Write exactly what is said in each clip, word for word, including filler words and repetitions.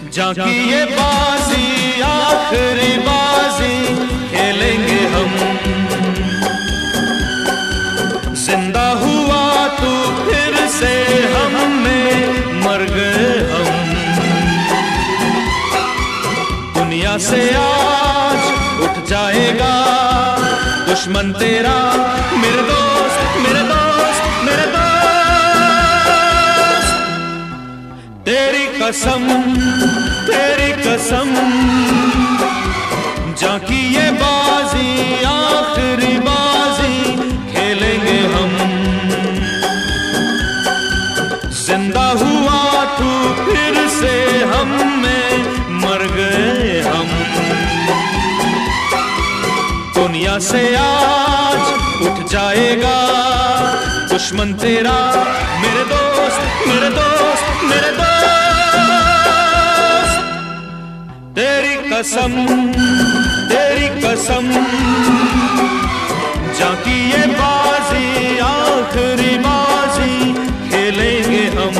जाकी ये बाजी आखिरी बाजी खेलेंगे हम। जिंदा हुआ तू फिर से हम में मर गए हम। दुनिया से आज उठ जाएगा दुश्मन तेरा, मेरे दोस्त मेरे दोस्त मेरे दोस्त। तेरी कसम तेरी कसम जाकी ये बाजी आखिरी बाजी खेलेंगे हम। जिंदा हुआ तू फिर से हम में मर गए हम। दुनिया से आज उठ जाएगा दुश्मन तेरा, मेरे दोस्त मेरे दोस्त मेरे दोस्त। तेरी कसम तेरी कसम जाकी ये बाजी आखिरी बाजी खेलेंगे हम।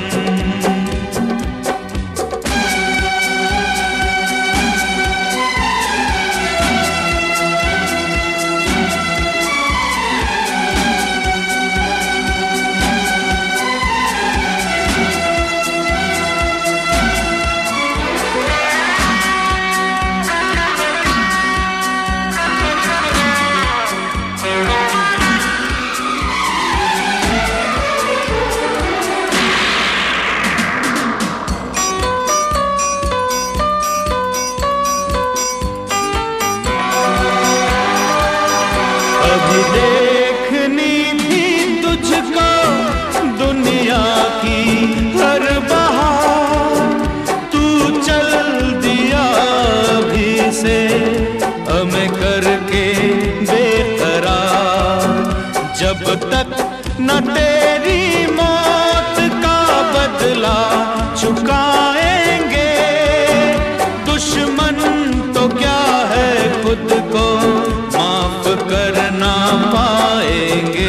देखनी थी तुझको दुनिया की हर बहार, तू चल दिया अभी से हमें करके बेकरार। जब तक न तेरी मौत का बदला चुकाएंगे दुश्मन तो क्या है खुद को माफ करना पाएंगे।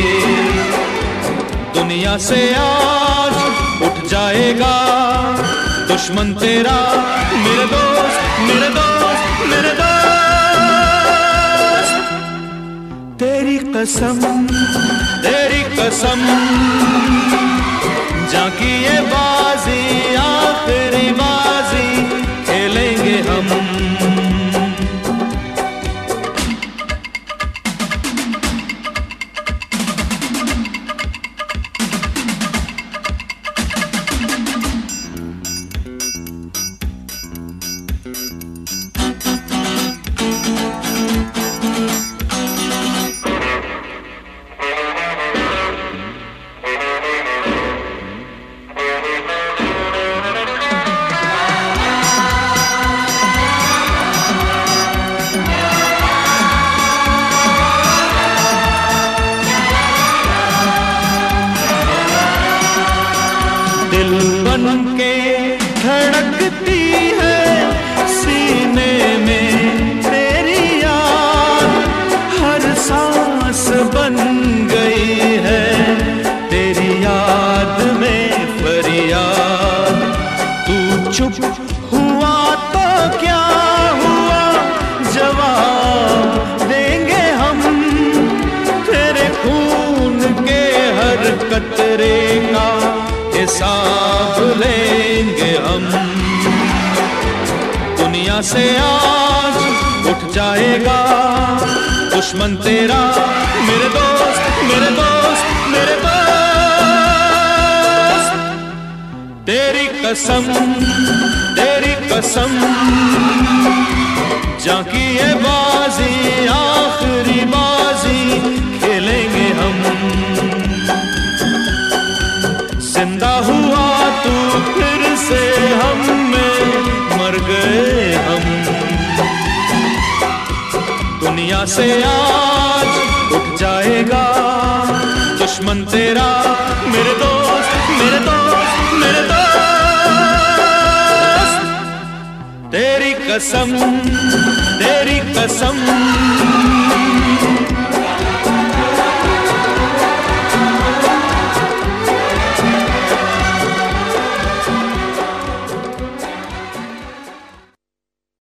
दुनिया से आज उठ जाएगा दुश्मन तेरा, मेरे दोस्त मेरे दोस्त मेरे दोस्त। तेरी कसम तेरी कसम जाकी ये बाजी आखिरी बाजी खेलेंगे हम। दिल बन के धड़कती है सीने में तेरी याद, हर सांस बन गई है तेरी याद में फरियाद। तू चुप हुआ तो क्या हुआ जवाब देंगे हम, तेरे खून के हर कतरे का हिसाब लेंगे हम। दुनिया से आज उठ जाएगा दुश्मन तेरा, मेरे दोस्त मेरे दोस्त मेरे दोस्त। तेरी कसम तेरी कसम जाकी ये बाजी आखिरी बाजी खेलेंगे हम। जिंदा हुआ तू फिर से हम में मर गए हम। दुनिया से आज उठ जाएगा दुश्मन तेरा, मेरे दोस्त मेरे दोस्त मेरे दोस्त। तेरी कसम तेरी कसम